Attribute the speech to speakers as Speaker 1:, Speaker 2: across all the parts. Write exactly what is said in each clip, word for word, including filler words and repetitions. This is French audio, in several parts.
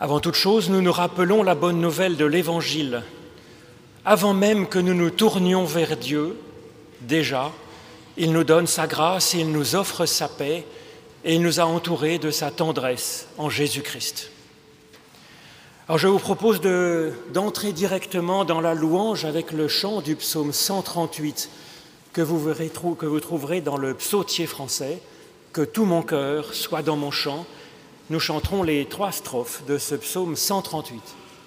Speaker 1: Avant toute chose, nous nous rappelons la bonne nouvelle de l'Évangile. Avant même que nous nous tournions vers Dieu, déjà, il nous donne sa grâce, il nous offre sa paix et il nous a entourés de sa tendresse en Jésus-Christ. Alors je vous propose de, d'entrer directement dans la louange avec le chant du psaume cent trente-huit que vous, verrez, que vous trouverez dans le psautier français, « Que tout mon cœur soit dans mon chant ». Nous chanterons les trois strophes de ce psaume cent trente-huit.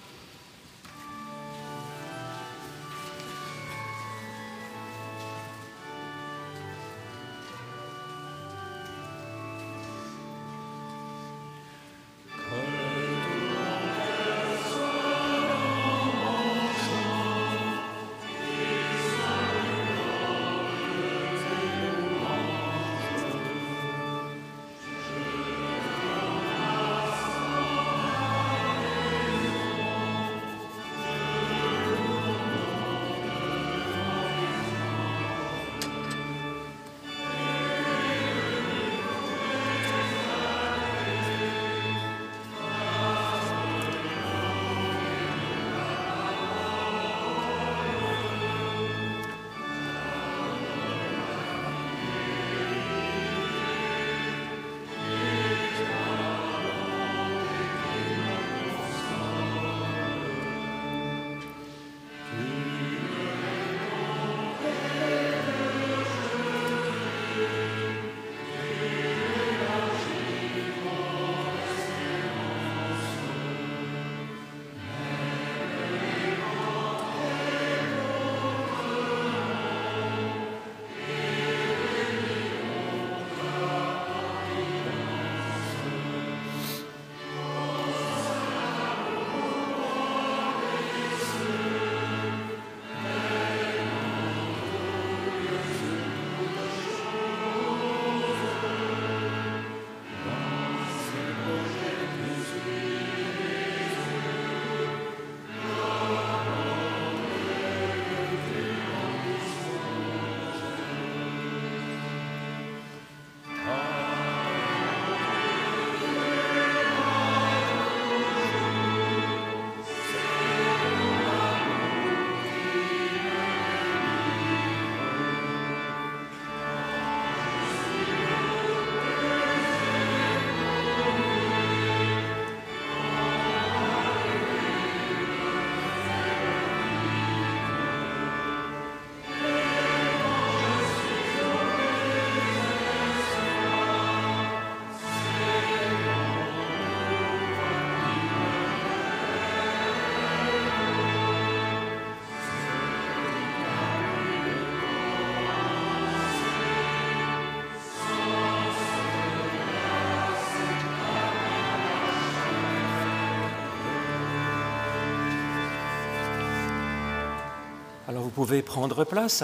Speaker 1: Alors vous pouvez prendre place.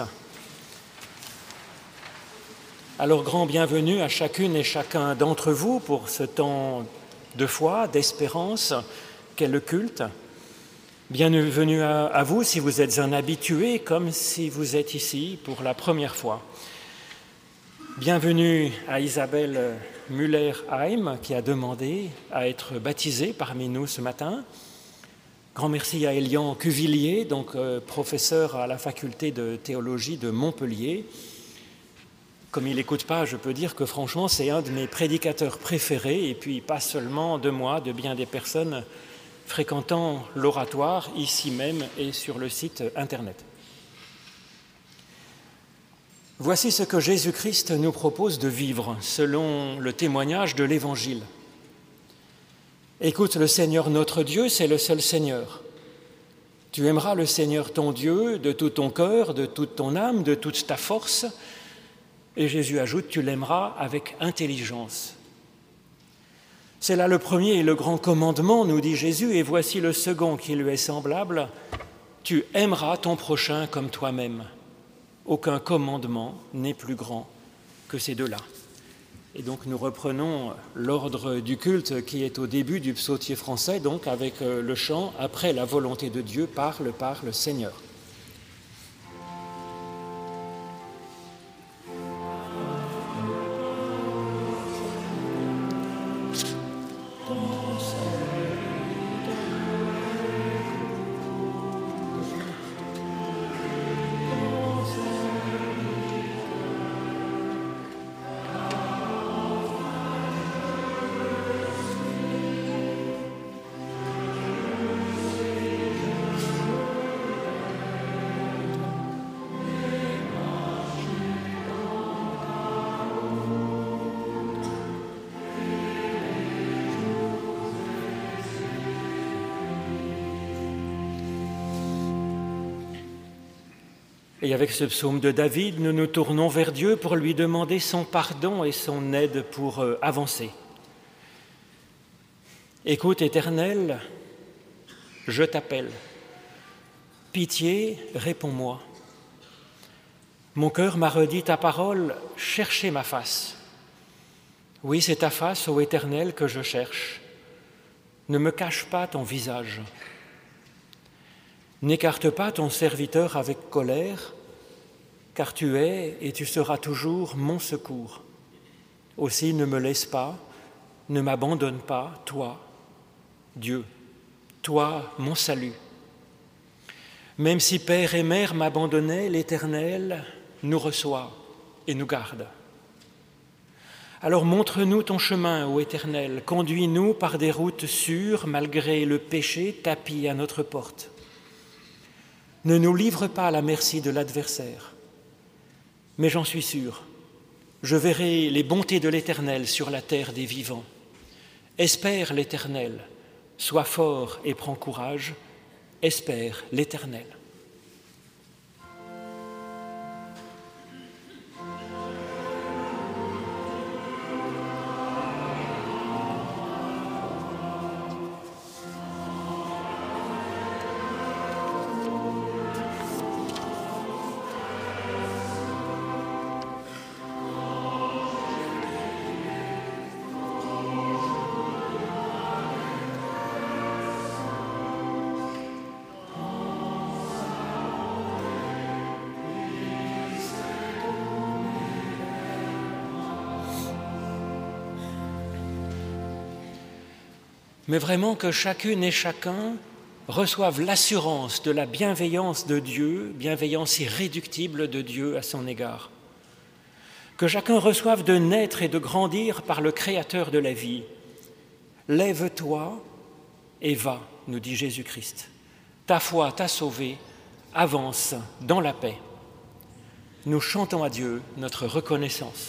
Speaker 1: Alors grand bienvenue à chacune et chacun d'entre vous pour ce temps de foi, d'espérance qu'est le culte. Bienvenue à, à vous si vous êtes un habitué comme si vous êtes ici pour la première fois. Bienvenue à Isabelle Müller-Heim qui a demandé à être baptisée parmi nous ce matin. Grand merci à Elian Cuvillier, donc euh, professeur à la faculté de théologie de Montpellier. Comme il n'écoute pas, je peux dire que franchement, c'est un de mes prédicateurs préférés, et puis pas seulement de moi, de bien des personnes fréquentant l'oratoire, ici même et sur le site Internet. Voici ce que Jésus-Christ nous propose de vivre, selon le témoignage de l'Évangile. Écoute, le Seigneur notre Dieu, c'est le seul Seigneur. Tu aimeras le Seigneur ton Dieu de tout ton cœur, de toute ton âme, de toute ta force. Et Jésus ajoute, tu l'aimeras avec intelligence. C'est là le premier et le grand commandement, nous dit Jésus, et voici le second qui lui est semblable. Tu aimeras ton prochain comme toi-même. Aucun commandement n'est plus grand que ces deux-là. Et donc nous reprenons l'ordre du culte qui est au début du psautier français, donc avec le chant « Après la volonté de Dieu, parle, parle, Seigneur ». Dans Et avec ce psaume de David, nous nous tournons vers Dieu pour lui demander son pardon et son aide pour euh, avancer. Écoute, Éternel, je t'appelle. Pitié, réponds-moi. Mon cœur m'a redit ta parole, cherchez ma face. Oui, c'est ta face, ô Éternel, que je cherche. Ne me cache pas ton visage. N'écarte pas ton serviteur avec colère, car tu es et tu seras toujours mon secours. Aussi ne me laisse pas, ne m'abandonne pas, toi, Dieu, toi, mon salut. Même si père et mère m'abandonnaient, l'Éternel nous reçoit et nous garde. Alors montre-nous ton chemin, ô Éternel, conduis-nous par des routes sûres, malgré le péché tapi à notre porte. Ne nous livre pas à la merci de l'adversaire, mais j'en suis sûr, je verrai les bontés de l'Éternel sur la terre des vivants. Espère l'Éternel, sois fort et prends courage, espère l'Éternel. Mais vraiment que chacune et chacun reçoive l'assurance de la bienveillance de Dieu, bienveillance irréductible de Dieu à son égard. Que chacun reçoive de naître et de grandir par le Créateur de la vie. Lève-toi et va, nous dit Jésus-Christ. Ta foi t'a sauvé, avance dans la paix. Nous chantons à Dieu notre reconnaissance.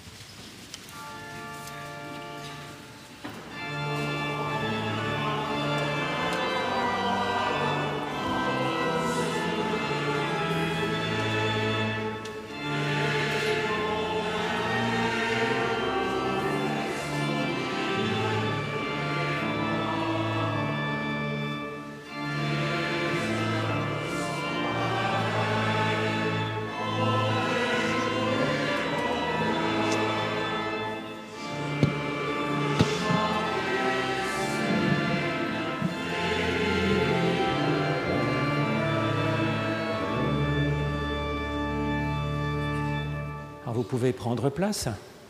Speaker 1: Vous pouvez prendre place.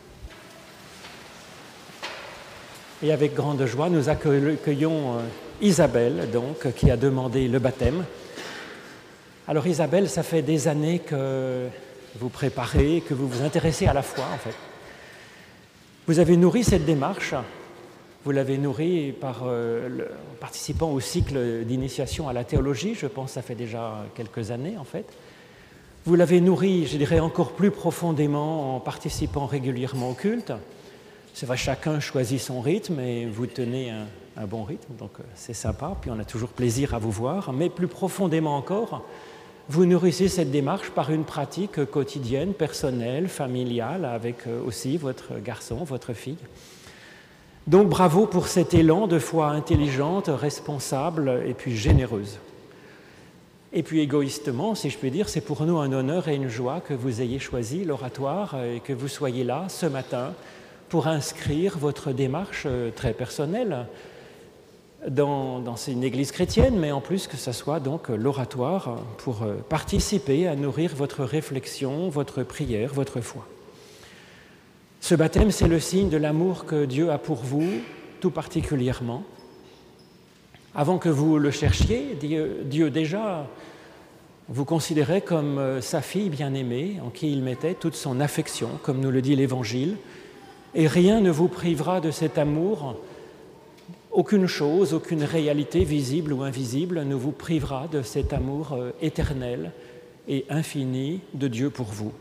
Speaker 1: Et avec grande joie, nous accueillons Isabelle, donc, qui a demandé le baptême. Alors Isabelle, ça fait des années que vous préparez, que vous vous intéressez à la foi, en fait. Vous avez nourri cette démarche, vous l'avez nourrie par, euh, le, en participant au cycle d'initiation à la théologie, je pense que ça fait déjà quelques années, en fait. Vous l'avez nourri, je dirais, encore plus profondément en participant régulièrement au culte. C'est vrai, chacun choisit son rythme et vous tenez un, un bon rythme, donc c'est sympa, puis on a toujours plaisir à vous voir. Mais plus profondément encore, vous nourrissez cette démarche par une pratique quotidienne, personnelle, familiale, avec aussi votre garçon, votre fille. Donc bravo pour cet élan de foi intelligente, responsable et puis généreuse. Et puis égoïstement, si je puis dire, c'est pour nous un honneur et une joie que vous ayez choisi l'oratoire et que vous soyez là ce matin pour inscrire votre démarche très personnelle dans, dans une église chrétienne, mais en plus que ce soit donc l'oratoire pour participer à nourrir votre réflexion, votre prière, votre foi. Ce baptême, c'est le signe de l'amour que Dieu a pour vous, tout particulièrement. Avant que vous le cherchiez, Dieu, Dieu déjà vous considérait comme sa fille bien-aimée, en qui il mettait toute son affection, comme nous le dit l'Évangile, et rien ne vous privera de cet amour, aucune chose, aucune réalité visible ou invisible ne vous privera de cet amour éternel et infini de Dieu pour vous.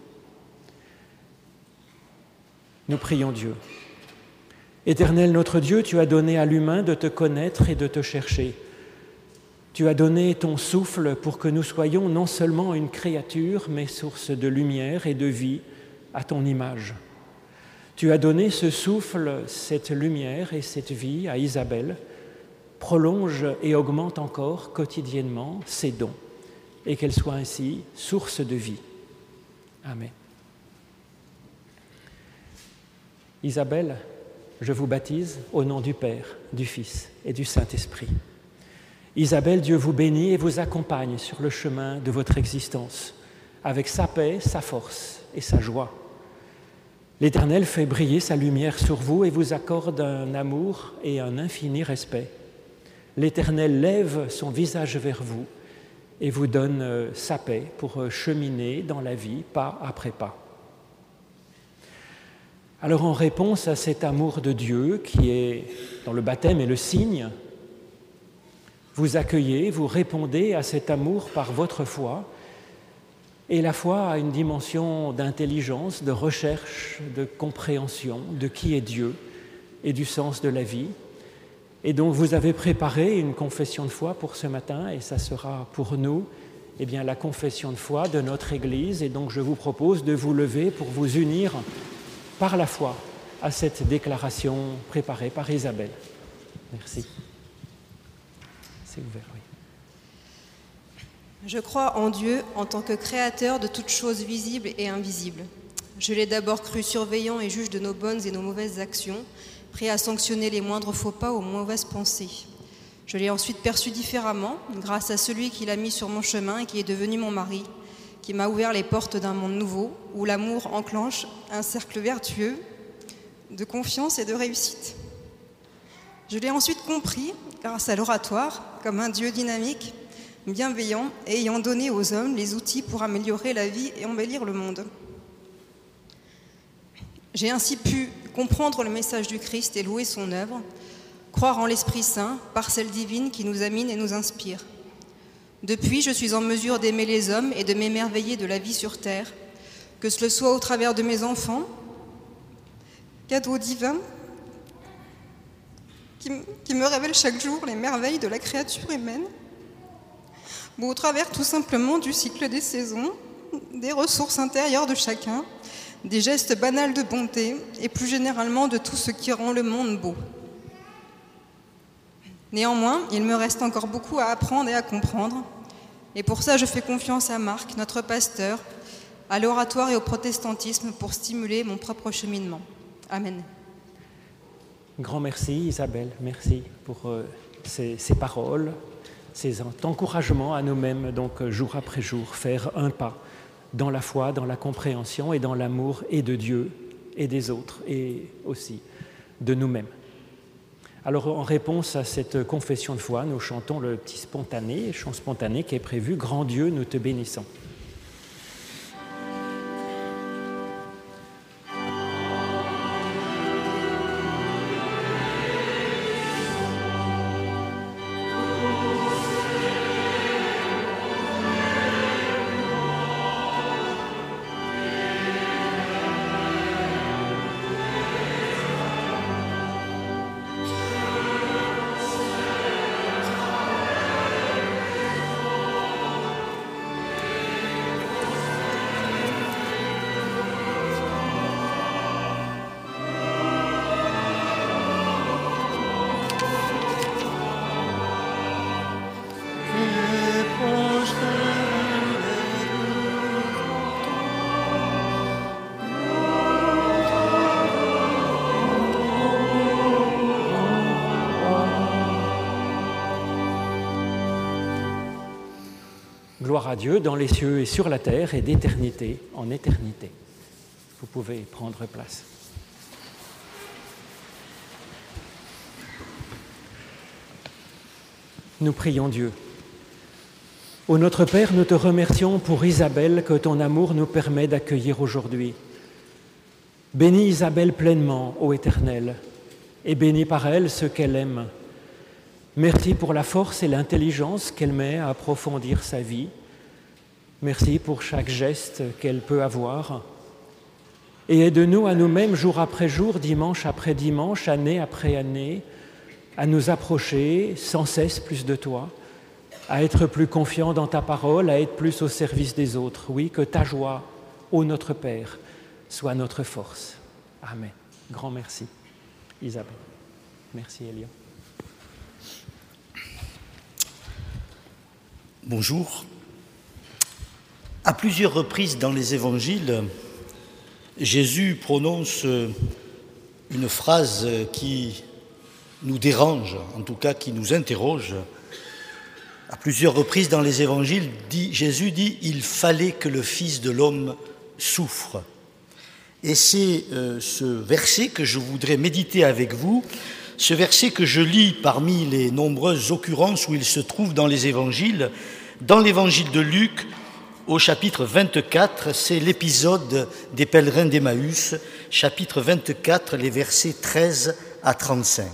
Speaker 1: Nous prions Dieu. Éternel notre Dieu, tu as donné à l'humain de te connaître et de te chercher. Tu as donné ton souffle pour que nous soyons non seulement une créature, mais source de lumière et de vie à ton image. Tu as donné ce souffle, cette lumière et cette vie à Isabelle. Prolonge et augmente encore quotidiennement ses dons et qu'elle soit ainsi source de vie. Amen. Isabelle, je vous baptise au nom du Père, du Fils et du Saint-Esprit. Isabelle, Dieu vous bénit et vous accompagne sur le chemin de votre existence, avec sa paix, sa force et sa joie. L'Éternel fait briller sa lumière sur vous et vous accorde un amour et un infini respect. L'Éternel lève son visage vers vous et vous donne sa paix pour cheminer dans la vie pas après pas. Alors en réponse à cet amour de Dieu qui est dans le baptême et le signe, vous accueillez, vous répondez à cet amour par votre foi, et la foi a une dimension d'intelligence, de recherche, de compréhension de qui est Dieu et du sens de la vie. Et donc vous avez préparé une confession de foi pour ce matin, et ça sera pour nous eh bien, la confession de foi de notre Église, et donc je vous propose de vous lever pour vous unir par la foi à cette déclaration préparée par Isabelle. Merci. C'est ouvert, oui.
Speaker 2: Je crois en Dieu en tant que créateur de toutes choses visibles et invisibles. Je l'ai d'abord cru surveillant et juge de nos bonnes et nos mauvaises actions, prêt à sanctionner les moindres faux pas ou mauvaises pensées. Je l'ai ensuite perçu différemment, grâce à celui qui l'a mis sur mon chemin et qui est devenu mon mari, qui m'a ouvert les portes d'un monde nouveau, où l'amour enclenche un cercle vertueux de confiance et de réussite. Je l'ai ensuite compris, grâce à l'oratoire, comme un Dieu dynamique, bienveillant et ayant donné aux hommes les outils pour améliorer la vie et embellir le monde. J'ai ainsi pu comprendre le message du Christ et louer son œuvre, croire en l'Esprit Saint, parcelle divine qui nous anime et nous inspire. Depuis, je suis en mesure d'aimer les hommes et de m'émerveiller de la vie sur terre, que ce soit au travers de mes enfants, cadeaux divins, qui, qui me révèlent chaque jour les merveilles de la créature humaine, ou au travers tout simplement du cycle des saisons, des ressources intérieures de chacun, des gestes banals de bonté et plus généralement de tout ce qui rend le monde beau. Néanmoins, il me reste encore beaucoup à apprendre et à comprendre, et pour ça je fais confiance à Marc, notre pasteur, à l'oratoire et au protestantisme pour stimuler mon propre cheminement. Amen.
Speaker 1: Grand merci Isabelle, merci pour euh, ces, ces paroles, ces encouragements à nous-mêmes, donc jour après jour, faire un pas dans la foi, dans la compréhension et dans l'amour et de Dieu et des autres et aussi de nous-mêmes. Alors en réponse à cette confession de foi, nous chantons le petit spontané, le chant spontané qui est prévu « Grand Dieu, nous te bénissons ». Gloire à Dieu dans les cieux et sur la terre et d'éternité en éternité. Vous pouvez prendre place. Nous prions Dieu. Ô notre Père, nous te remercions pour Isabelle que ton amour nous permet d'accueillir aujourd'hui. Bénis Isabelle pleinement, ô Éternel, et bénis par elle ce qu'elle aime. Merci pour la force et l'intelligence qu'elle met à approfondir sa vie. Merci pour chaque geste qu'elle peut avoir. Et aide-nous à nous-mêmes, jour après jour, dimanche après dimanche, année après année, à nous approcher sans cesse plus de toi, à être plus confiant dans ta parole, à être plus au service des autres. Oui, que ta joie, ô notre Père, soit notre force. Amen. Grand merci. Isabelle. Merci, Elia.
Speaker 3: Bonjour. À plusieurs reprises dans les évangiles, Jésus prononce une phrase qui nous dérange, en tout cas qui nous interroge. À plusieurs reprises dans les évangiles, dit, Jésus dit « Il fallait que le Fils de l'homme souffre ». Et c'est euh, ce verset que je voudrais méditer avec vous, ce verset que je lis parmi les nombreuses occurrences où il se trouve dans les évangiles. Dans l'évangile de Luc, au chapitre vingt-quatre, c'est l'épisode des pèlerins d'Emmaüs, chapitre vingt-quatre, les versets treize à trente-cinq.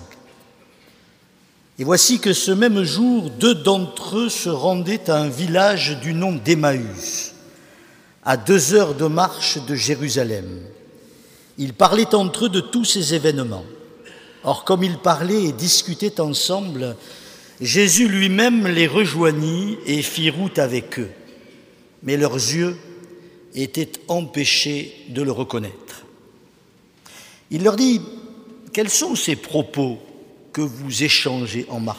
Speaker 3: Et voici que ce même jour, deux d'entre eux se rendaient à un village du nom d'Emmaüs, à deux heures de marche de Jérusalem. Ils parlaient entre eux de tous ces événements. Or, comme ils parlaient et discutaient ensemble, Jésus lui-même les rejoignit et fit route avec eux. Mais leurs yeux étaient empêchés de le reconnaître. Il leur dit « Quels sont ces propos que vous échangez en marchant ?»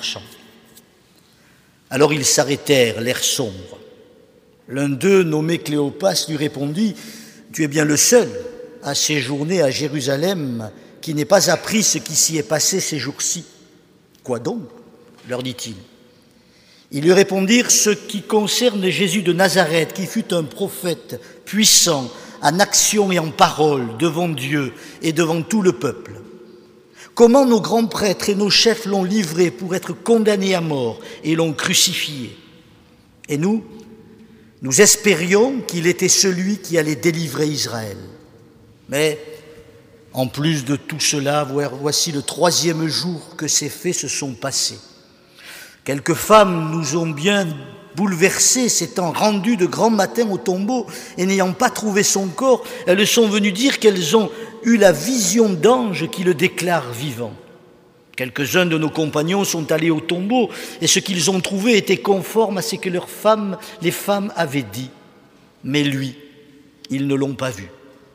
Speaker 3: Alors ils s'arrêtèrent, l'air sombre. L'un d'eux, nommé Cléopas, lui répondit « Tu es bien le seul à séjourner à Jérusalem qui n'ait pas appris ce qui s'y est passé ces jours-ci. » « Quoi donc ?» leur dit-il. Ils lui répondirent « Ce qui concerne Jésus de Nazareth, qui fut un prophète puissant en action et en parole devant Dieu et devant tout le peuple. Comment nos grands prêtres et nos chefs l'ont livré pour être condamné à mort et l'ont crucifié. Et nous, nous espérions qu'il était celui qui allait délivrer Israël. Mais en plus de tout cela, voici le troisième jour que ces faits se sont passés. Quelques femmes nous ont bien bouleversés, s'étant rendues de grand matin au tombeau et n'ayant pas trouvé son corps, elles sont venues dire qu'elles ont eu la vision d'anges qui le déclarent vivant. Quelques-uns de nos compagnons sont allés au tombeau et ce qu'ils ont trouvé était conforme à ce que leurs femmes, les femmes avaient dit. Mais lui, ils ne l'ont pas vu.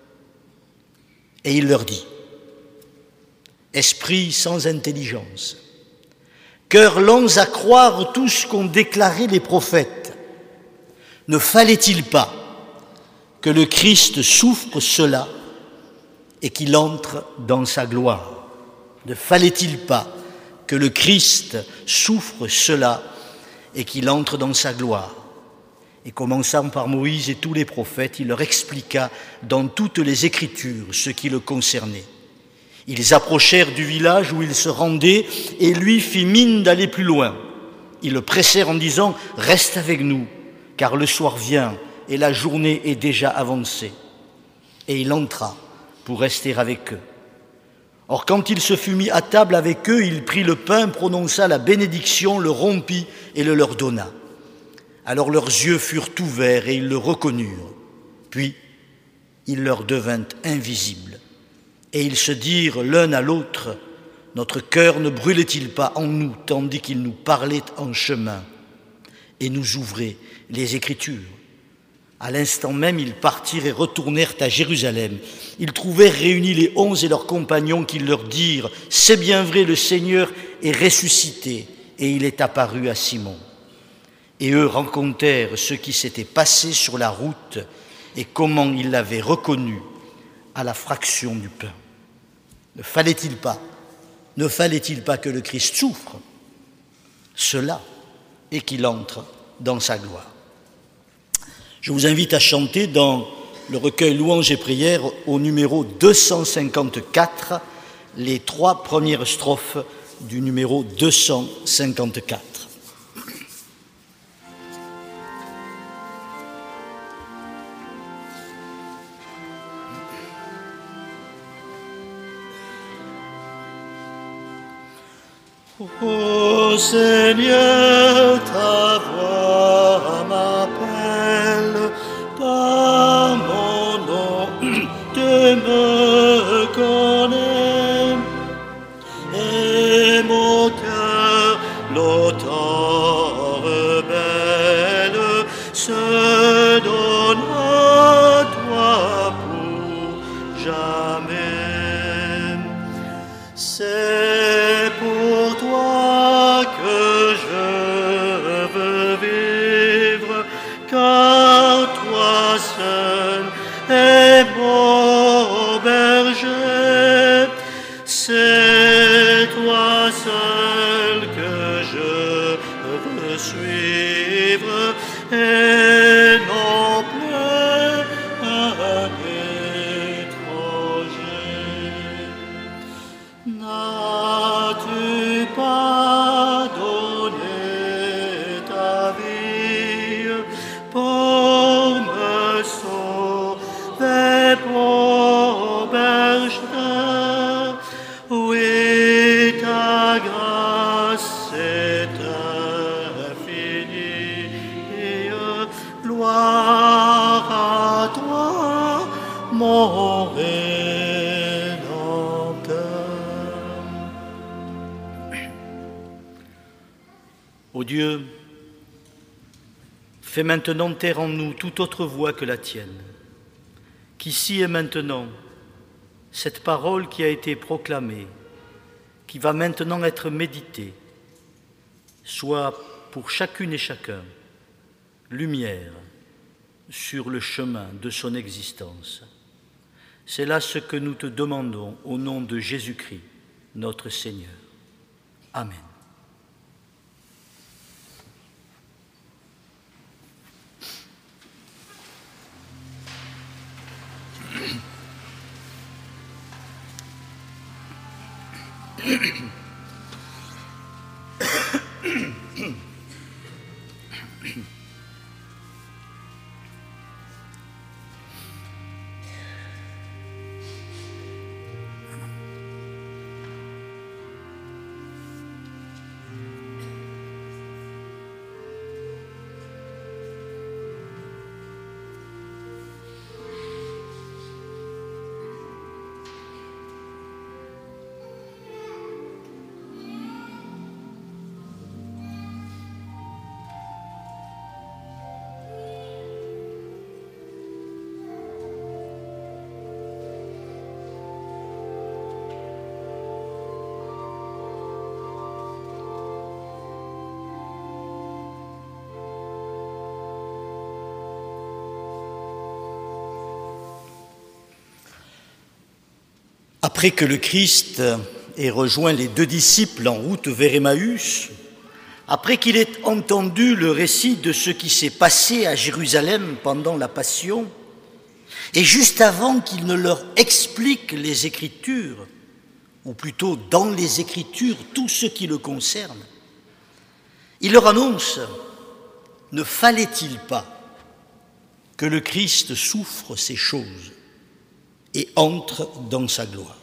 Speaker 3: Et il leur dit, « Esprit sans intelligence, cœurs lents à croire tout ce qu'ont déclaré les prophètes, ne fallait-il pas que le Christ souffre cela et qu'il entre dans sa gloire ? Ne fallait-il pas que le Christ souffre cela et qu'il entre dans sa gloire ? » Et commençant par Moïse et tous les prophètes, il leur expliqua dans toutes les Écritures ce qui le concernait. Ils approchèrent du village où il se rendait et lui fit mine d'aller plus loin. Ils le pressèrent en disant « Reste avec nous, car le soir vient et la journée est déjà avancée. » Et il entra pour rester avec eux. Or, quand il se fut mis à table avec eux, il prit le pain, prononça la bénédiction, le rompit et le leur donna. Alors leurs yeux furent ouverts et ils le reconnurent. Puis, il leur devint invisible. Et ils se dirent l'un à l'autre, « Notre cœur ne brûlait-il pas en nous, tandis qu'il nous parlait en chemin et nous ouvrait les Écritures ?» À l'instant même, ils partirent et retournèrent à Jérusalem. Ils trouvèrent réunis les onze et leurs compagnons qui leur dirent, « C'est bien vrai, le Seigneur est ressuscité et il est apparu à Simon. » Et eux racontèrent ce qui s'était passé sur la route et comment ils l'avaient reconnu à la fraction du pain. Ne fallait-il pas, ne fallait-il pas que le Christ souffre cela et qu'il entre dans sa gloire? Je vous invite à chanter dans le recueil Louanges et prières au numéro deux cent cinquante-quatre, les trois premières strophes du numéro deux cent cinquante-quatre. Ô Seigneur, ta voix m'appelle, par mon nom, tu me connais, et mon cœur l'autant rebelle donne à toi pour jamais. C'est pour toi que je veux vivre, car toi seul es mon berger. C'est toi seul que je veux suivre, et non plus un étranger. N'as-tu pas donné ta vie pour me sauver, mon berger? Oui, ta grâce est infinie. Gloire à toi, mon Rédempteur. Ô Dieu, fais maintenant taire en nous toute autre voix que la tienne, qu'ici et maintenant, cette parole qui a été proclamée, qui va maintenant être méditée, soit pour chacune et chacun lumière sur le chemin de son existence. C'est là ce que nous te demandons au nom de Jésus-Christ, notre Seigneur. Amen. Après que le Christ ait rejoint les deux disciples en route vers Emmaüs, après qu'il ait entendu le récit de ce qui s'est passé à Jérusalem pendant la Passion, et juste avant qu'il ne leur explique les Écritures, ou plutôt dans les Écritures tout ce qui le concerne, il leur annonce: ne fallait-il pas que le Christ souffre ces choses et entre dans sa gloire?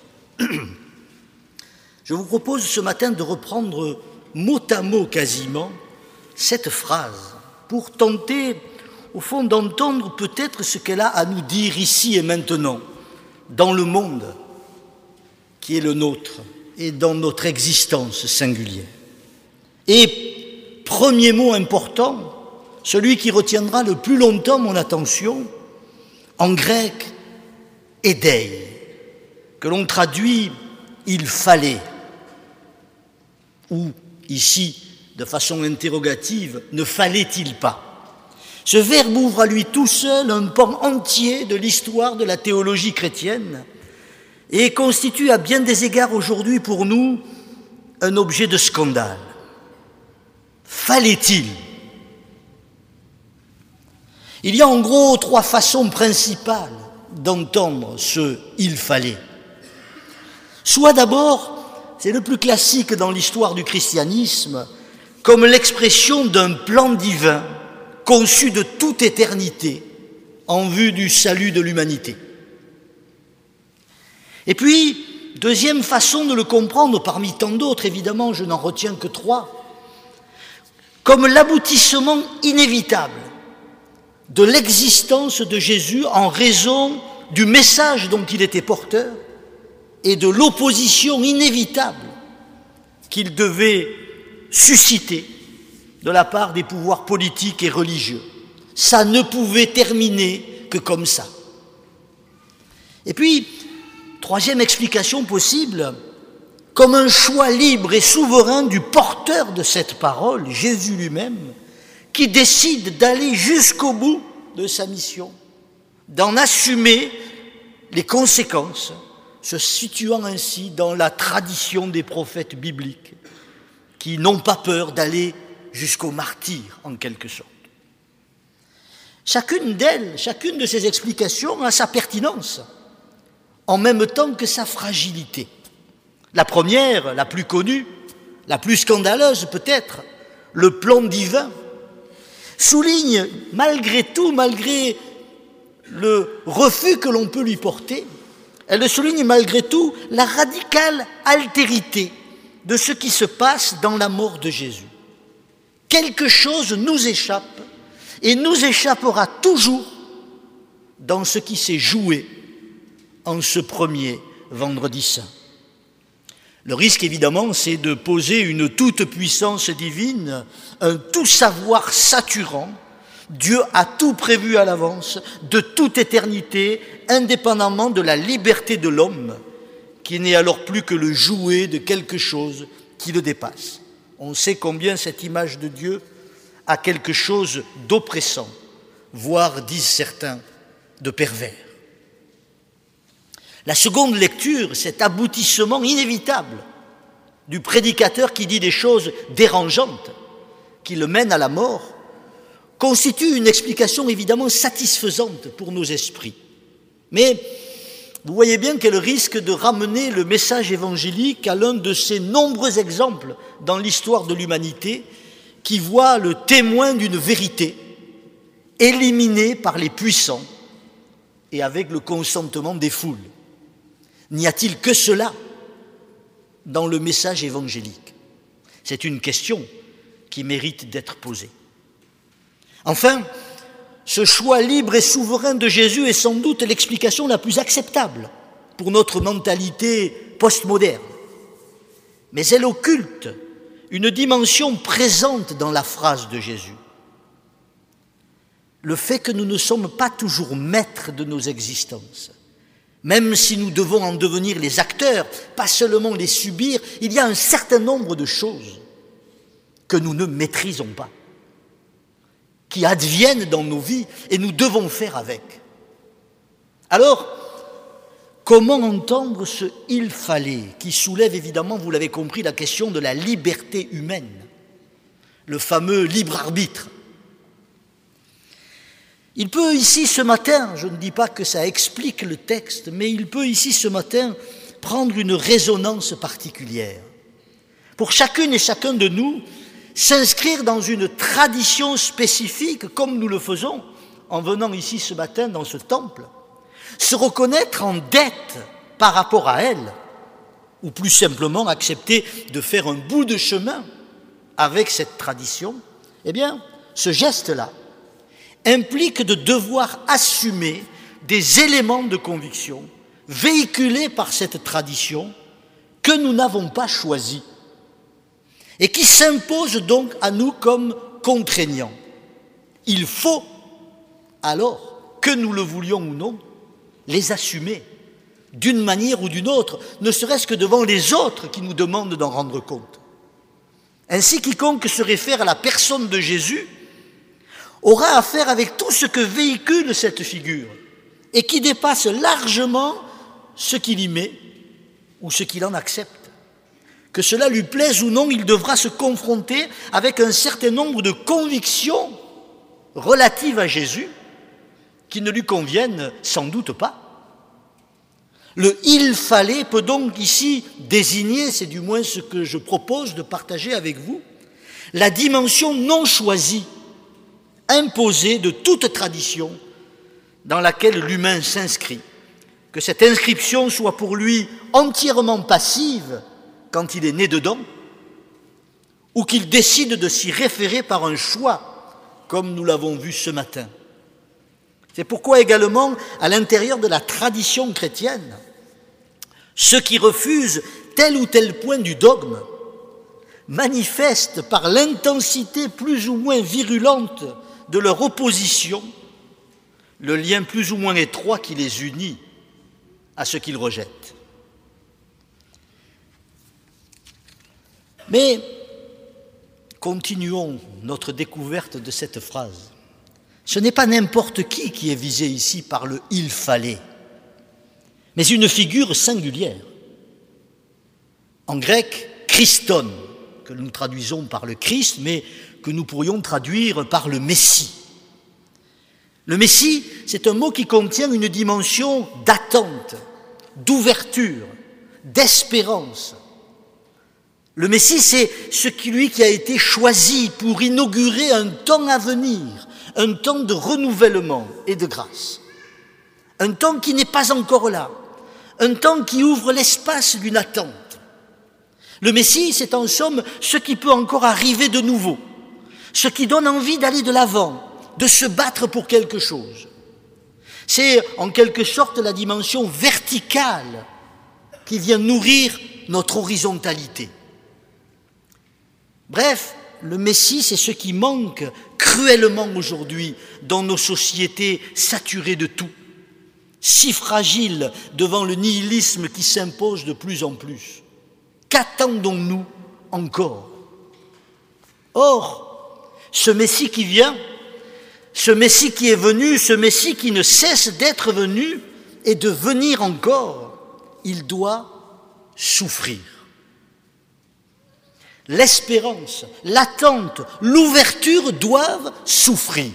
Speaker 3: Je vous propose ce matin de reprendre mot à mot quasiment cette phrase pour tenter au fond d'entendre peut-être ce qu'elle a à nous dire ici et maintenant dans le monde qui est le nôtre et dans notre existence singulière. Et premier mot important, celui qui retiendra le plus longtemps mon attention, en grec, édei, que l'on traduit « il fallait » ou ici, de façon interrogative, « ne fallait-il pas ?» Ce verbe ouvre à lui tout seul un pan entier de l'histoire de la théologie chrétienne et constitue à bien des égards aujourd'hui pour nous un objet de scandale. Fallait-il ? Il y a en gros trois façons principales d'entendre ce « il fallait ». Soit d'abord, c'est le plus classique dans l'histoire du christianisme, comme l'expression d'un plan divin conçu de toute éternité en vue du salut de l'humanité. Et puis, deuxième façon de le comprendre, parmi tant d'autres, évidemment, je n'en retiens que trois, comme l'aboutissement inévitable de l'existence de Jésus en raison du message dont il était porteur et de l'opposition inévitable qu'il devait susciter de la part des pouvoirs politiques et religieux. Ça ne pouvait terminer que comme ça. Et puis, troisième explication possible, comme un choix libre et souverain du porteur de cette parole, Jésus lui-même, qui décide d'aller jusqu'au bout de sa mission, d'en assumer les conséquences, se situant ainsi dans la tradition des prophètes bibliques, qui n'ont pas peur d'aller jusqu'au martyre, en quelque sorte. Chacune d'elles, chacune de ces explications a sa pertinence, en même temps que sa fragilité. La première, la plus connue, la plus scandaleuse peut-être, le plan divin, souligne malgré tout, malgré le refus que l'on peut lui porter, elle souligne malgré tout la radicale altérité de ce qui se passe dans la mort de Jésus. Quelque chose nous échappe et nous échappera toujours dans ce qui s'est joué en ce premier vendredi saint. Le risque, évidemment, c'est de poser une toute-puissance divine, un tout-savoir saturant. Dieu a tout prévu à l'avance, de toute éternité, indépendamment de la liberté de l'homme, qui n'est alors plus que le jouet de quelque chose qui le dépasse. On sait combien cette image de Dieu a quelque chose d'oppressant, voire, disent certains, de pervers. La seconde lecture, cet aboutissement inévitable du prédicateur qui dit des choses dérangeantes, qui le mène à la mort, constitue une explication évidemment satisfaisante pour nos esprits. Mais vous voyez bien qu'elle risque de ramener le message évangélique à l'un de ces nombreux exemples dans l'histoire de l'humanité qui voit le témoin d'une vérité éliminé par les puissants et avec le consentement des foules. N'y a-t-il que cela dans le message évangélique? C'est une question qui mérite d'être posée. Enfin, ce choix libre et souverain de Jésus est sans doute l'explication la plus acceptable pour notre mentalité postmoderne. Mais elle occulte une dimension présente dans la phrase de Jésus. Le fait que nous ne sommes pas toujours maîtres de nos existences. Même si nous devons en devenir les acteurs, pas seulement les subir, il y a un certain nombre de choses que nous ne maîtrisons pas, qui adviennent dans nos vies et nous devons faire avec. Alors, comment entendre ce « il fallait » qui soulève évidemment, vous l'avez compris, la question de la liberté humaine, le fameux libre arbitre. Il peut ici ce matin, je ne dis pas que ça explique le texte, mais il peut ici ce matin prendre une résonance particulière. Pour chacune et chacun de nous, s'inscrire dans une tradition spécifique, comme nous le faisons en venant ici ce matin dans ce temple, se reconnaître en dette par rapport à elle, ou plus simplement accepter de faire un bout de chemin avec cette tradition, eh bien, ce geste-là implique de devoir assumer des éléments de conviction véhiculés par cette tradition que nous n'avons pas choisis et qui s'imposent donc à nous comme contraignants. Il faut, alors, que nous le voulions ou non, les assumer d'une manière ou d'une autre, ne serait-ce que devant les autres qui nous demandent d'en rendre compte. Ainsi, quiconque se réfère à la personne de Jésus aura affaire avec tout ce que véhicule cette figure et qui dépasse largement ce qu'il y met ou ce qu'il en accepte. Que cela lui plaise ou non, il devra se confronter avec un certain nombre de convictions relatives à Jésus qui ne lui conviennent sans doute pas. Le « il fallait » peut donc ici désigner, c'est du moins ce que je propose de partager avec vous, la dimension non choisie, imposée de toute tradition dans laquelle l'humain s'inscrit, que cette inscription soit pour lui entièrement passive quand il est né dedans, ou qu'il décide de s'y référer par un choix, comme nous l'avons vu ce matin. C'est pourquoi également, à l'intérieur de la tradition chrétienne, ceux qui refusent tel ou tel point du dogme manifestent par l'intensité plus ou moins virulente de leur opposition le lien plus ou moins étroit qui les unit à ce qu'ils rejettent. Mais continuons notre découverte de cette phrase. Ce n'est pas n'importe qui qui est visé ici par le « il fallait », mais une figure singulière. En grec, Christon, que nous traduisons par le Christ, mais que nous pourrions traduire par le Messie. Le Messie, c'est un mot qui contient une dimension d'attente, d'ouverture, d'espérance. Le Messie, c'est celui qui a été choisi pour inaugurer un temps à venir, un temps de renouvellement et de grâce. Un temps qui n'est pas encore là, un temps qui ouvre l'espace d'une attente. Le Messie, c'est en somme ce qui peut encore arriver de nouveau, ce qui donne envie d'aller de l'avant, de se battre pour quelque chose. C'est en quelque sorte la dimension verticale qui vient nourrir notre horizontalité. Bref, le Messie, c'est ce qui manque cruellement aujourd'hui dans nos sociétés saturées de tout, si fragiles devant le nihilisme qui s'impose de plus en plus. Qu'attendons-nous encore? Or, ce Messie qui vient, ce Messie qui est venu, ce Messie qui ne cesse d'être venu et de venir encore, il doit souffrir. L'espérance, l'attente, l'ouverture doivent souffrir.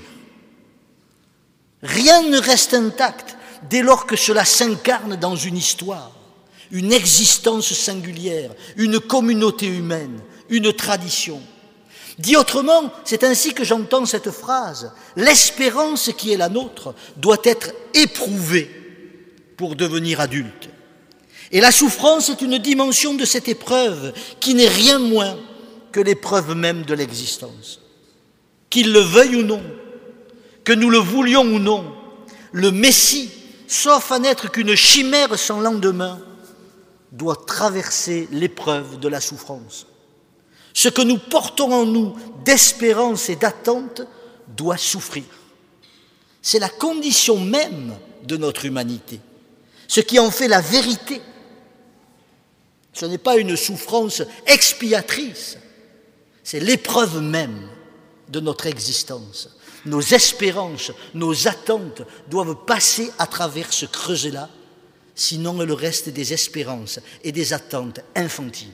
Speaker 3: Rien ne reste intact dès lors que cela s'incarne dans une histoire, une existence singulière, une communauté humaine, une tradition. Dit autrement, c'est ainsi que j'entends cette phrase, l'espérance qui est la nôtre doit être éprouvée pour devenir adulte. Et la souffrance est une dimension de cette épreuve qui n'est rien moins que l'épreuve même de l'existence. Qu'il le veuille ou non, que nous le voulions ou non, le Messie, sauf à n'être qu'une chimère sans lendemain, doit traverser l'épreuve de la souffrance. Ce que nous portons en nous d'espérance et d'attente doit souffrir. C'est la condition même de notre humanité, ce qui en fait la vérité. Ce n'est pas une souffrance expiatrice, c'est l'épreuve même de notre existence. Nos espérances, nos attentes doivent passer à travers ce creuset-là, sinon il reste des espérances et des attentes infantiles.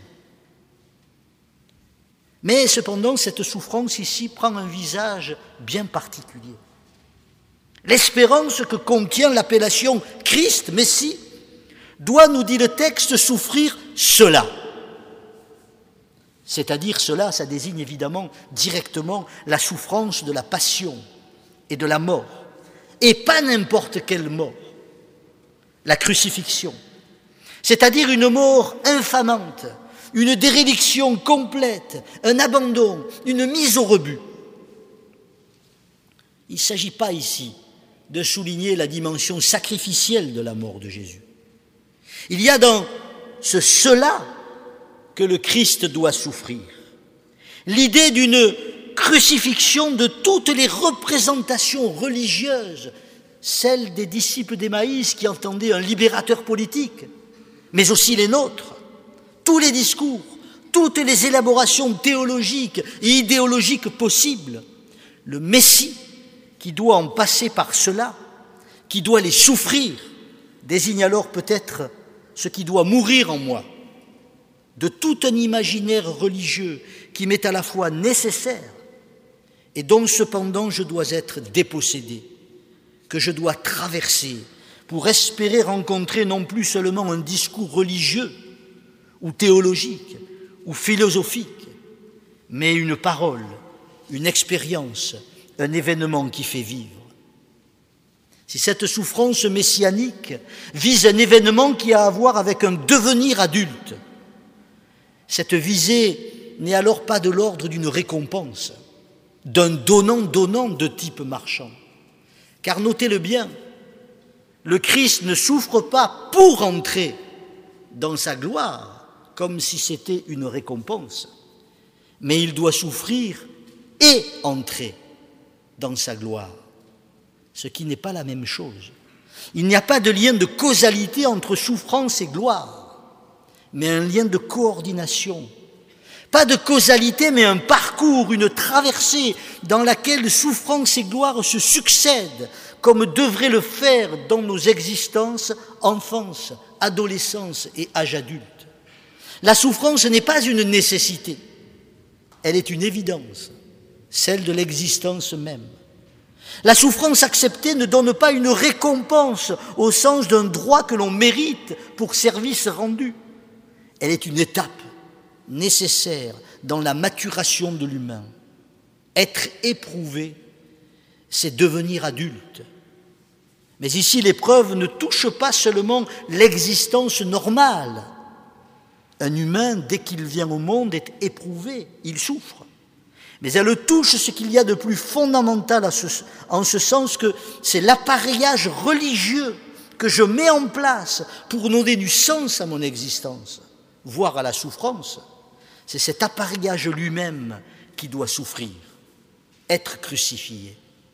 Speaker 3: Mais cependant, cette souffrance ici prend un visage bien particulier. L'espérance que contient l'appellation Christ, Messie, doit, nous dit le texte, souffrir cela. C'est-à-dire cela, ça désigne évidemment directement la souffrance de la passion et de la mort. Et pas n'importe quelle mort. La crucifixion. C'est-à-dire une mort infamante, une déréliction complète, un abandon, une mise au rebut. Il ne s'agit pas ici de souligner la dimension sacrificielle de la mort de Jésus. Il y a dans ce cela que le Christ doit souffrir. L'idée d'une crucifixion de toutes les représentations religieuses, celles des disciples d'Emmaüs qui entendaient un libérateur politique, mais aussi les nôtres, tous les discours, toutes les élaborations théologiques et idéologiques possibles. Le Messie qui doit en passer par cela, qui doit les souffrir, désigne alors peut-être ce qui doit mourir en moi, de tout un imaginaire religieux qui m'est à la fois nécessaire et dont cependant je dois être dépossédé, que je dois traverser pour espérer rencontrer non plus seulement un discours religieux ou théologique ou philosophique, mais une parole, une expérience, un événement qui fait vivre. Si cette souffrance messianique vise un événement qui a à voir avec un devenir adulte, cette visée n'est alors pas de l'ordre d'une récompense, d'un donnant-donnant de type marchand. Car notez-le bien, le Christ ne souffre pas pour entrer dans sa gloire, comme si c'était une récompense, mais il doit souffrir et entrer dans sa gloire, ce qui n'est pas la même chose. Il n'y a pas de lien de causalité entre souffrance et gloire, mais un lien de coordination. Pas de causalité, mais un parcours, une traversée dans laquelle souffrance et gloire se succèdent, comme devraient le faire dans nos existences, enfance, adolescence et âge adulte. La souffrance n'est pas une nécessité, elle est une évidence, celle de l'existence même. La souffrance acceptée ne donne pas une récompense au sens d'un droit que l'on mérite pour service rendu. Elle est une étape nécessaire dans la maturation de l'humain. Être éprouvé, c'est devenir adulte. Mais ici, l'épreuve ne touche pas seulement l'existence normale. Un humain, dès qu'il vient au monde, est éprouvé, il souffre. Mais elle touche ce qu'il y a de plus fondamental à ce, en ce sens que c'est l'appareillage religieux que je mets en place pour donner du sens à mon existence, voire à la souffrance. C'est cet appareillage lui-même qui doit souffrir, être crucifié.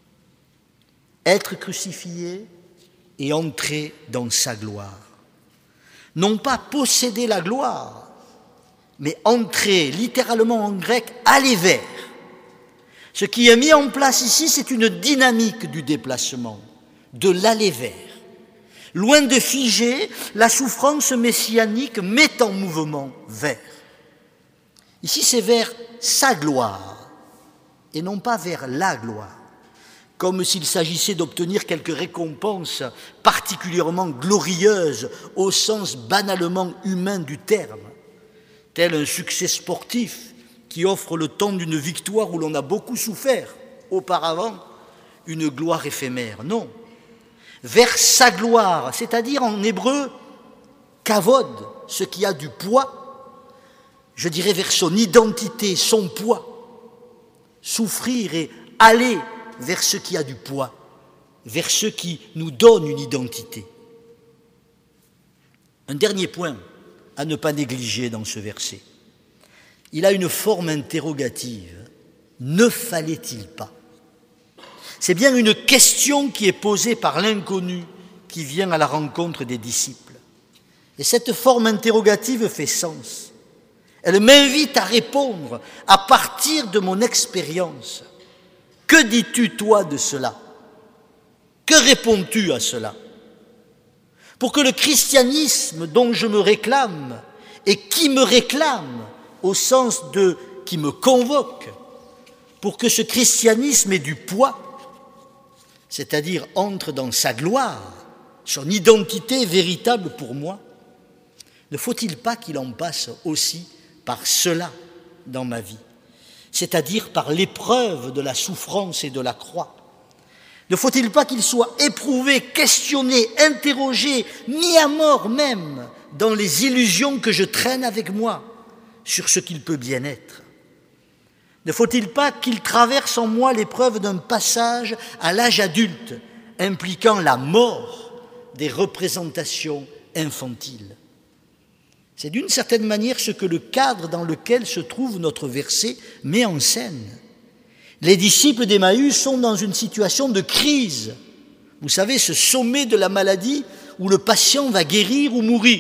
Speaker 3: Être crucifié et entrer dans sa gloire. Non pas posséder la gloire, mais entrer, littéralement en grec, aller vers. Ce qui est mis en place ici, c'est une dynamique du déplacement, de l'aller vers. Loin de figer, la souffrance messianique met en mouvement vers. Ici, c'est vers sa gloire, et non pas vers la gloire, comme s'il s'agissait d'obtenir quelques récompenses particulièrement glorieuses au sens banalement humain du terme, tel un succès sportif qui offre le temps d'une victoire où l'on a beaucoup souffert auparavant, une gloire éphémère. Non, vers sa gloire, c'est-à-dire en hébreu, kavod, ce qui a du poids, je dirais vers son identité, son poids, souffrir et aller vers ce qui a du poids, vers ce qui nous donne une identité. Un dernier point à ne pas négliger dans ce verset. Il a une forme interrogative. Ne fallait-il pas ? C'est bien une question qui est posée par l'inconnu qui vient à la rencontre des disciples. Et cette forme interrogative fait sens. Elle m'invite à répondre à partir de mon expérience. Que dis-tu, toi, de cela ? Que réponds-tu à cela ? Pour que le christianisme dont je me réclame et qui me réclame, au sens de qui me convoque, pour que ce christianisme ait du poids, c'est-à-dire entre dans sa gloire, son identité véritable pour moi, ne faut-il pas qu'il en passe aussi par cela dans ma vie, c'est-à-dire par l'épreuve de la souffrance et de la croix? Ne faut-il pas qu'il soit éprouvé, questionné, interrogé, mis à mort même dans les illusions que je traîne avec moi sur ce qu'il peut bien être? Ne faut-il pas qu'il traverse en moi l'épreuve d'un passage à l'âge adulte, impliquant la mort des représentations infantiles? C'est d'une certaine manière ce que le cadre dans lequel se trouve notre verset met en scène. Les disciples d'Emmaüs sont dans une situation de crise. Vous savez, ce sommet de la maladie où le patient va guérir ou mourir.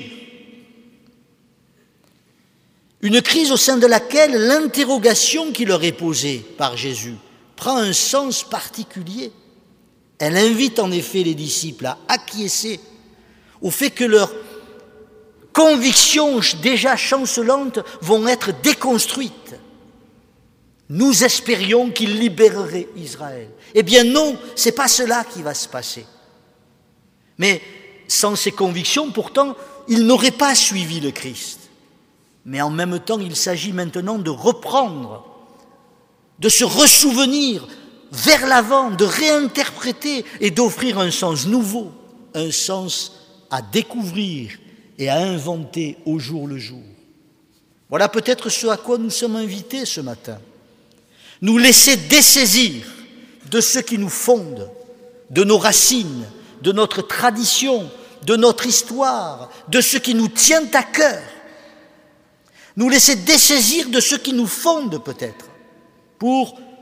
Speaker 3: Une crise au sein de laquelle l'interrogation qui leur est posée par Jésus prend un sens particulier. Elle invite en effet les disciples à acquiescer au fait que leurs convictions déjà chancelantes vont être déconstruites. Nous espérions qu'il libérerait Israël. Eh bien non, ce n'est pas cela qui va se passer. Mais sans ces convictions, pourtant, ils n'auraient pas suivi le Christ. Mais en même temps, il s'agit maintenant de reprendre, de se ressouvenir vers l'avant, de réinterpréter et d'offrir un sens nouveau, un sens à découvrir et à inventer au jour le jour. Voilà peut-être ce à quoi nous sommes invités ce matin. Nous laisser dessaisir de ce qui nous fonde, de nos racines, de notre tradition, de notre histoire, de ce qui nous tient à cœur. Nous laisser dessaisir de ce qui nous fonde peut-être, pour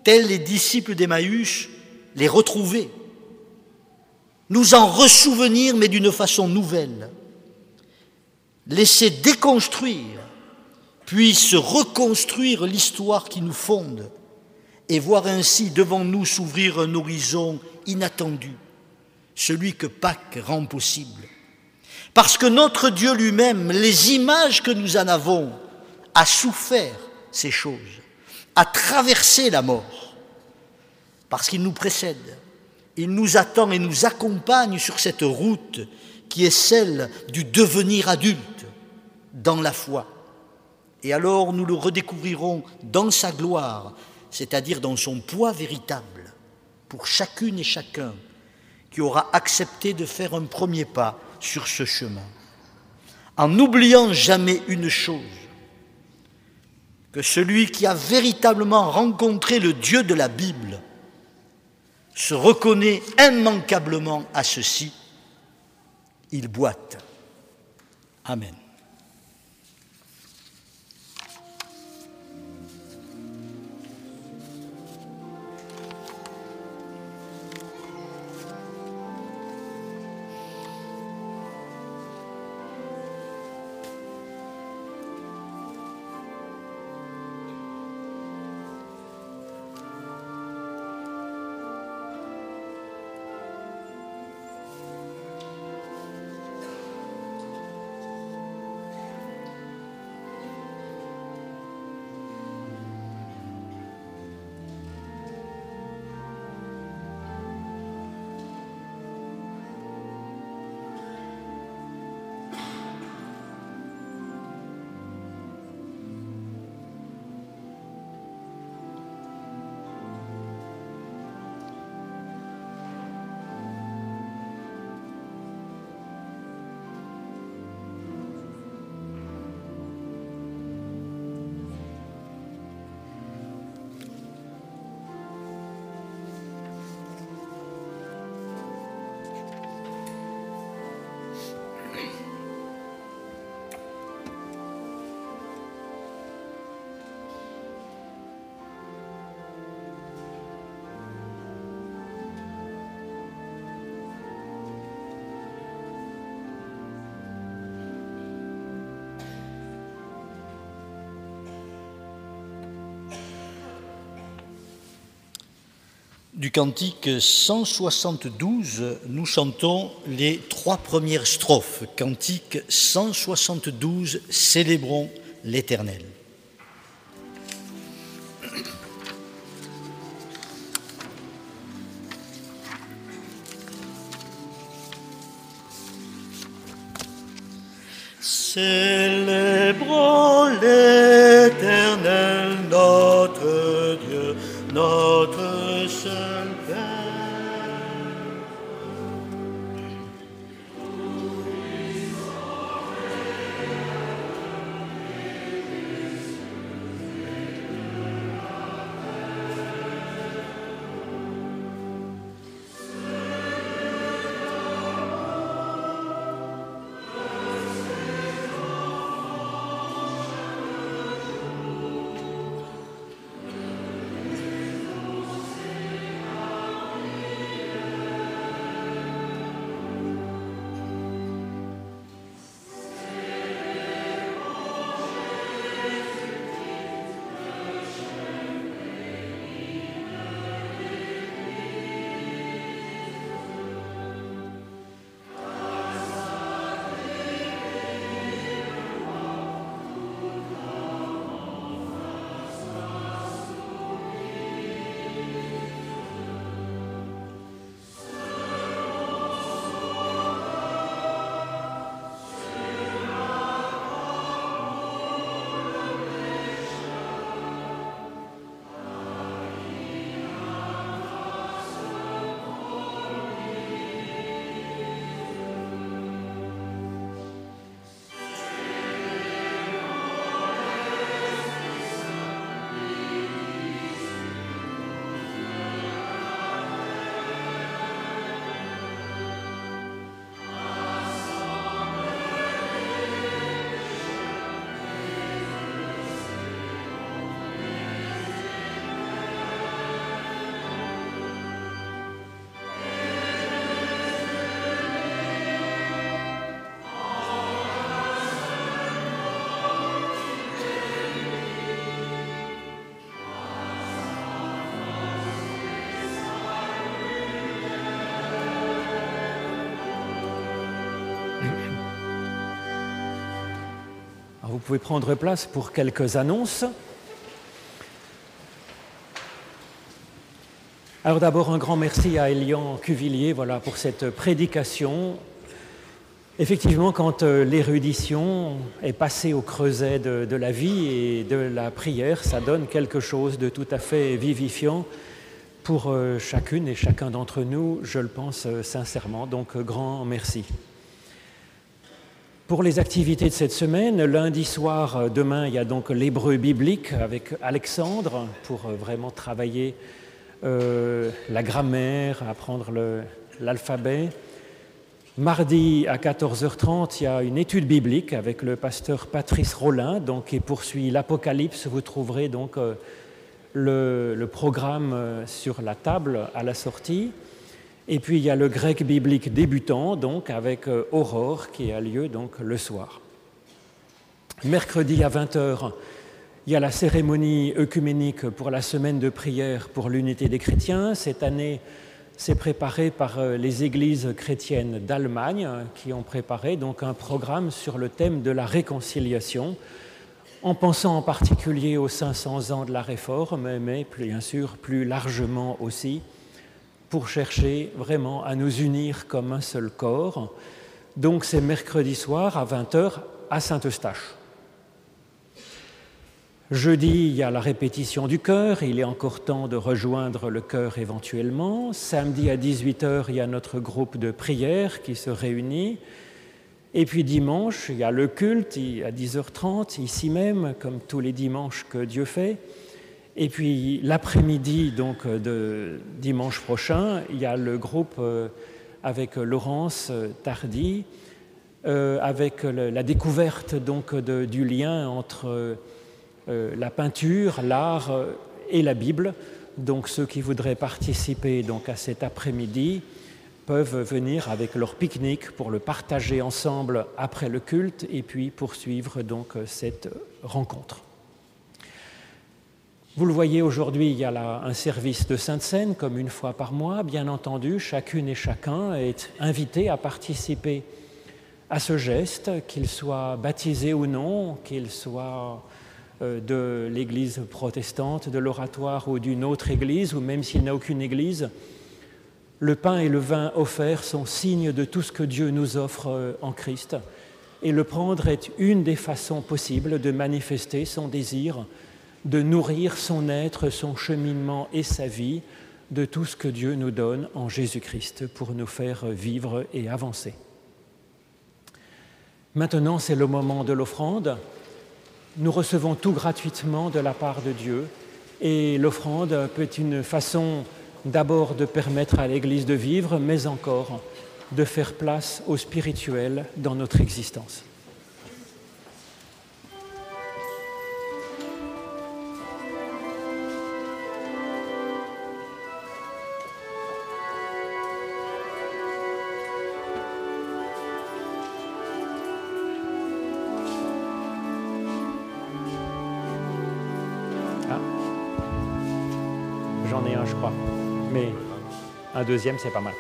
Speaker 3: tels les disciples d'Emmaüs, les retrouver, nous en ressouvenir, mais d'une façon nouvelle, laisser déconstruire, puis se reconstruire l'histoire qui nous fonde, et voir ainsi devant nous s'ouvrir un horizon inattendu, celui que Pâques rend possible. Parce que notre Dieu lui-même, les images que nous en avons, a souffert ces choses, a traversé la mort, parce qu'il nous précède, il nous attend et nous accompagne sur cette route qui est celle du devenir adulte dans la foi. Et alors nous le redécouvrirons dans sa gloire, c'est-à-dire dans son poids véritable, pour chacune et chacun qui aura accepté de faire un premier pas sur ce chemin. En n'oubliant jamais une chose, que celui qui a véritablement rencontré le Dieu de la Bible se reconnaît immanquablement à ceci, il boite. Amen. Du cantique cent soixante-douze, nous chantons les trois premières strophes. Cantique cent soixante-douze, célébrons l'Éternel. Célébrons l'Éternel, notre Dieu, notre seul Père.
Speaker 1: vous pouvez prendre place pour quelques annonces. Alors d'abord, un grand merci à Elian Cuvillier voilà, pour cette prédication. Effectivement, quand l'érudition est passée au creuset de, de la vie et de la prière, ça donne quelque chose de tout à fait vivifiant pour chacune et chacun d'entre nous, je le pense sincèrement. Donc, grand merci. Pour les activités de cette semaine, lundi soir, demain, il y a donc l'hébreu biblique avec Alexandre pour vraiment travailler euh, la grammaire, apprendre le, l'alphabet. Mardi à quatorze heures trente, il y a une étude biblique avec le pasteur Patrice Rollin, donc, qui poursuit l'Apocalypse. Vous trouverez donc euh, le, le programme euh, sur la table à la sortie. Et puis il y a le grec biblique débutant, donc avec euh, Aurore, qui a lieu donc le soir. Mercredi à vingt heures, il y a la cérémonie œcuménique pour la semaine de prière pour l'unité des chrétiens. Cette année, c'est préparé par les églises chrétiennes d'Allemagne qui ont préparé donc un programme sur le thème de la réconciliation, en pensant en particulier aux cinq cents ans de la Réforme, mais bien sûr plus largement aussi, pour chercher vraiment à nous unir comme un seul corps. Donc c'est mercredi soir à vingt heures à Saint-Eustache. Jeudi, il y a la répétition du chœur, il est encore temps de rejoindre le chœur éventuellement. Samedi à dix-huit heures, il y a notre groupe de prière qui se réunit. Et puis dimanche, il y a le culte à dix heures trente, ici même, comme tous les dimanches que Dieu fait. Et puis l'après-midi, donc de dimanche prochain, il y a le groupe avec Laurence Tardy, euh, avec la découverte donc de, du lien entre Euh, la peinture, l'art euh, et la Bible. Donc ceux qui voudraient participer donc, à cet après-midi peuvent venir avec leur pique-nique pour le partager ensemble après le culte et puis poursuivre donc, cette rencontre. Vous le voyez, aujourd'hui, il y a là un service de Sainte Seine comme une fois par mois. Bien entendu, chacune et chacun est invité à participer à ce geste, qu'il soit baptisé ou non, qu'il soit de l'église protestante, de l'oratoire ou d'une autre église, ou même s'il n'a aucune église, le pain et le vin offerts sont signes de tout ce que Dieu nous offre en Christ. Et le prendre est une des façons possibles de manifester son désir, de nourrir son être, son cheminement et sa vie de tout ce que Dieu nous donne en Jésus-Christ pour nous faire vivre et avancer. Maintenant, c'est le moment de l'offrande. Nous recevons tout gratuitement de la part de Dieu et l'offrande peut être une façon d'abord de permettre à l'Église de vivre, mais encore de faire place au spirituel dans notre existence. J'en ai un, je crois. Mais un deuxième, c'est pas mal.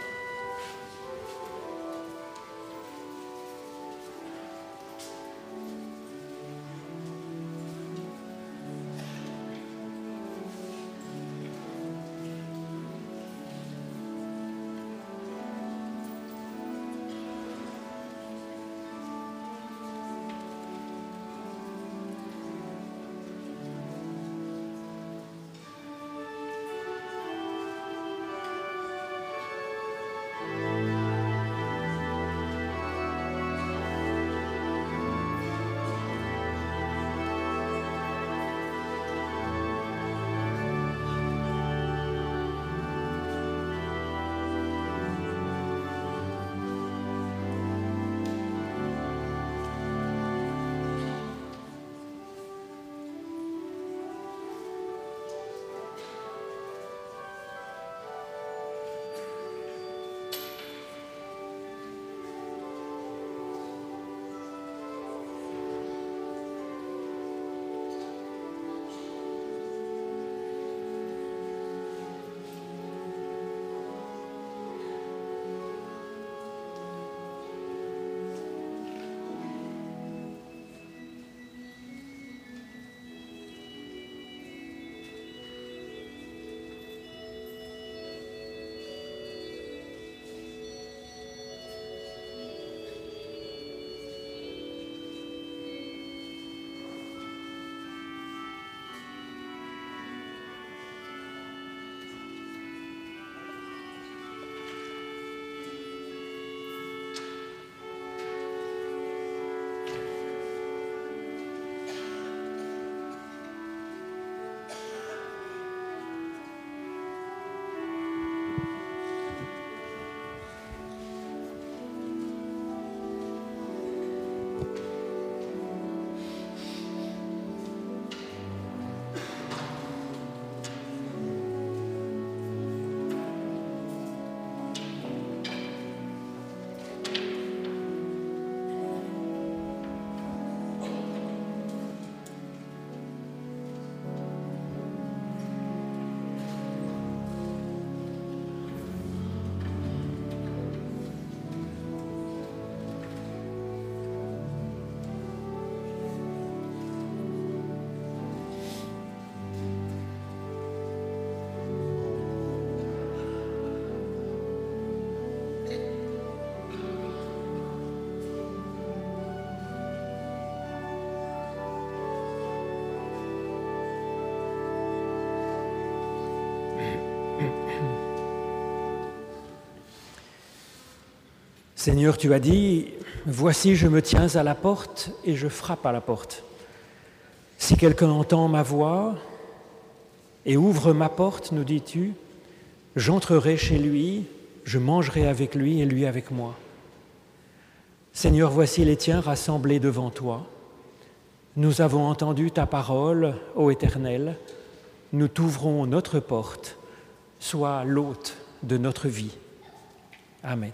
Speaker 1: Seigneur, tu as dit, « Voici, je me tiens à la porte et je frappe à la porte. Si quelqu'un entend ma voix et ouvre ma porte, nous dis-tu, j'entrerai chez lui, je mangerai avec lui et lui avec moi. Seigneur, voici les tiens rassemblés devant toi. Nous avons entendu ta parole, ô Éternel. Nous t'ouvrons notre porte. Sois l'hôte de notre vie. Amen.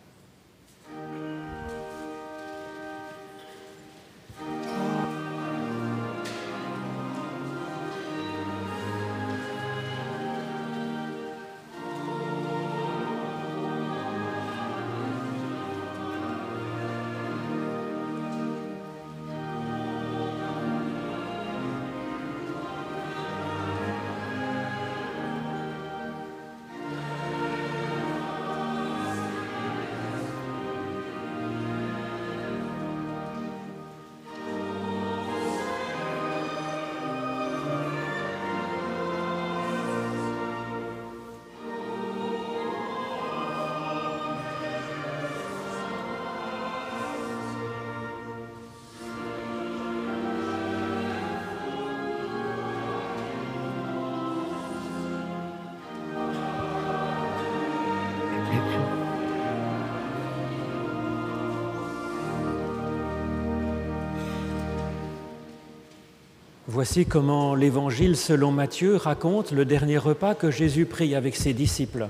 Speaker 1: Voici comment l'Évangile selon Matthieu raconte le dernier repas que Jésus prit avec ses disciples.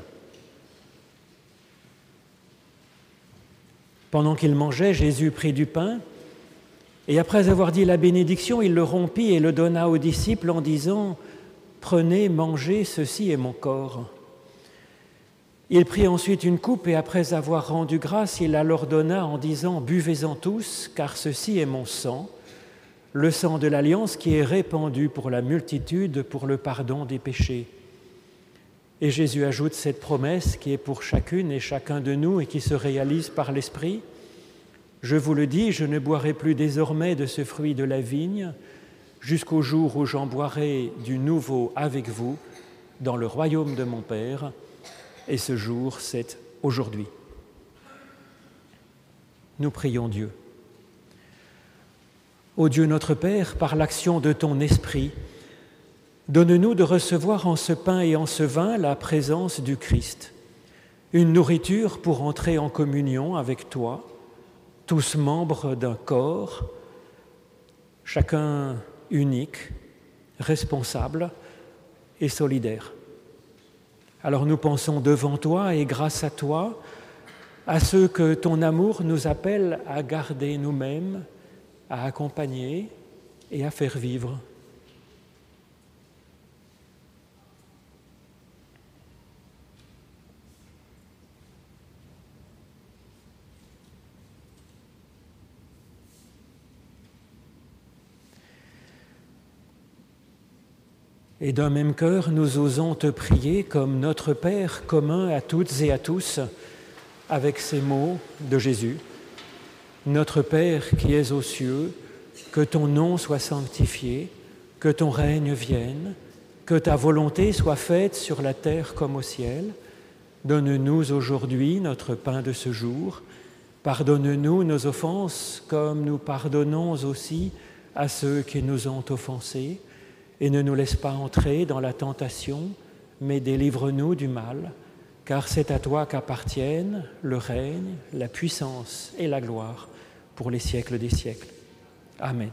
Speaker 1: Pendant qu'il mangeait, Jésus prit du pain et après avoir dit la bénédiction, il le rompit et le donna aux disciples en disant « Prenez, mangez, ceci est mon corps ». Il prit ensuite une coupe et après avoir rendu grâce, il la leur donna en disant « Buvez-en tous, car ceci est mon sang ». Le sang de l'Alliance qui est répandu pour la multitude pour le pardon des péchés. Et Jésus ajoute cette promesse qui est pour chacune et chacun de nous et qui se réalise par l'Esprit. « Je vous le dis, je ne boirai plus désormais de ce fruit de la vigne jusqu'au jour où j'en boirai du nouveau avec vous dans le royaume de mon Père. » Et ce jour, c'est aujourd'hui. Nous prions Dieu. Ô Dieu notre Père, par l'action de ton Esprit, donne-nous de recevoir en ce pain et en ce vin la présence du Christ, une nourriture pour entrer en communion avec toi, tous membres d'un corps, chacun unique, responsable et solidaire. Alors nous pensons devant toi et grâce à toi, à ceux que ton amour nous appelle à garder nous-mêmes, à accompagner et à faire vivre. Et d'un même cœur, nous osons te prier comme notre Père commun à toutes et à tous, avec ces mots de Jésus. Notre Père qui es aux cieux, que ton nom soit sanctifié, que ton règne vienne, que ta volonté soit faite sur la terre comme au ciel. Donne-nous aujourd'hui notre pain de ce jour. Pardonne-nous nos offenses comme nous pardonnons aussi à ceux qui nous ont offensés. Et ne nous laisse pas entrer dans la tentation, mais délivre-nous du mal, car c'est à toi qu'appartiennent le règne, la puissance et la gloire pour les siècles des siècles. Amen.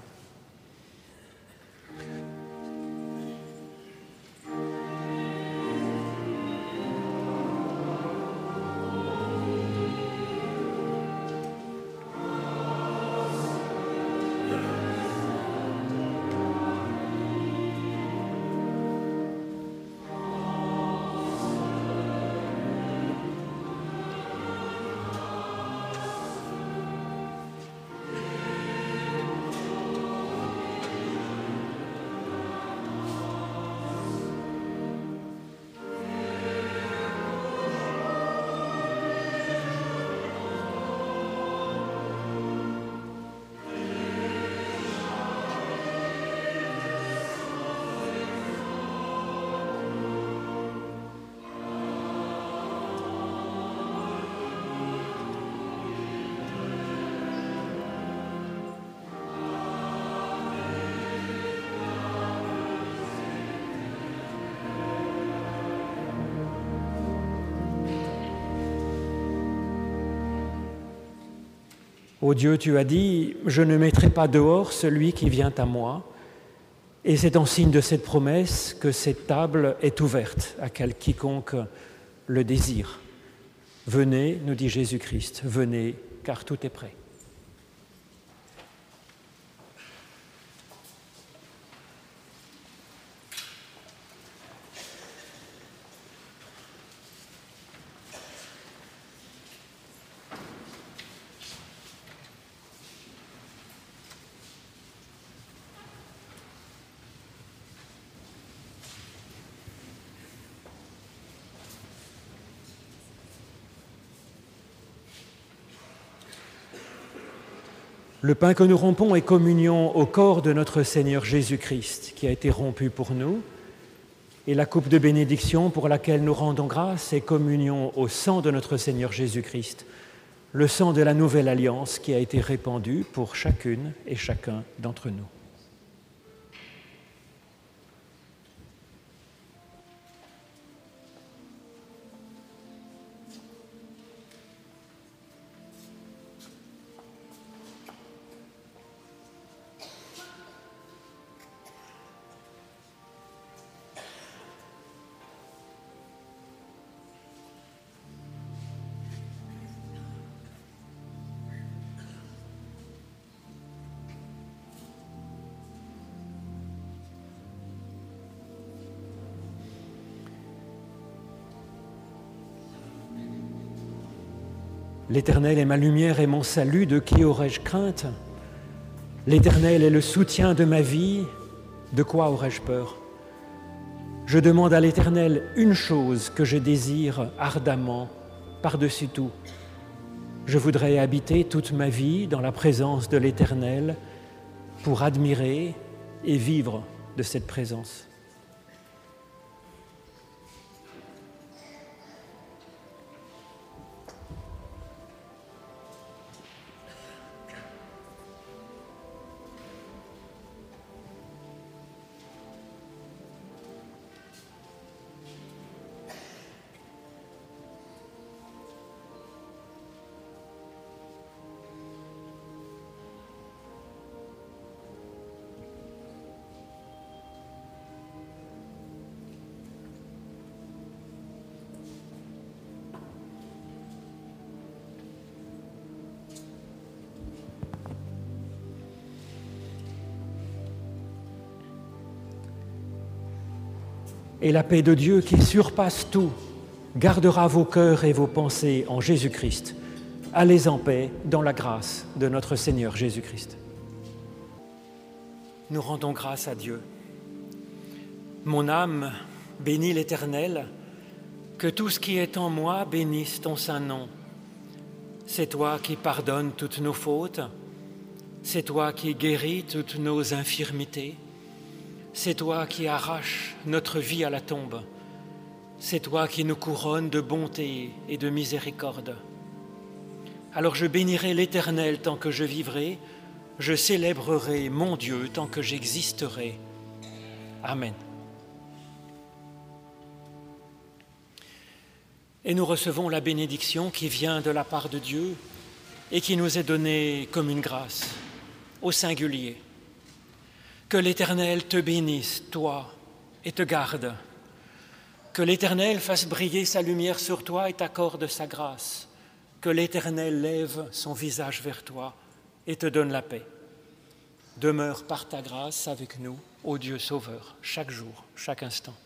Speaker 1: Ô Dieu, tu as dit, je ne mettrai pas dehors celui qui vient à moi. Et c'est en signe de cette promesse que cette table est ouverte à quel quiconque le désire. Venez, nous dit Jésus-Christ, venez, car tout est prêt. Le pain que nous rompons est communion au corps de notre Seigneur Jésus-Christ, qui a été rompu pour nous, et la coupe de bénédiction pour laquelle nous rendons grâce est communion au sang de notre Seigneur Jésus-Christ, le sang de la nouvelle alliance qui a été répandu pour chacune et chacun d'entre nous. L'Éternel est ma lumière et mon salut, de qui aurais-je crainte? L'Éternel est le soutien de ma vie, de quoi aurais-je peur? Je demande à l'Éternel une chose que je désire ardemment, par-dessus tout. Je voudrais habiter toute ma vie dans la présence de l'Éternel pour admirer et vivre de cette présence. Et la paix de Dieu qui surpasse tout gardera vos cœurs et vos pensées en Jésus-Christ. Allez en paix dans la grâce de notre Seigneur Jésus-Christ. Nous rendons grâce à Dieu. Mon âme bénit l'Éternel, que tout ce qui est en moi bénisse ton saint nom. C'est toi qui pardonnes toutes nos fautes, c'est toi qui guéris toutes nos infirmités. C'est toi qui arraches notre vie à la tombe. C'est toi qui nous couronnes de bonté et de miséricorde. Alors je bénirai l'Éternel tant que je vivrai, je célébrerai mon Dieu tant que j'existerai. Amen. Et nous recevons la bénédiction qui vient de la part de Dieu et qui nous est donnée comme une grâce, au singulier. Que l'Éternel te bénisse, toi, et te garde. Que l'Éternel fasse briller sa lumière sur toi et t'accorde sa grâce. Que l'Éternel lève son visage vers toi et te donne la paix. Demeure par ta grâce avec nous, ô Dieu Sauveur, chaque jour, chaque instant.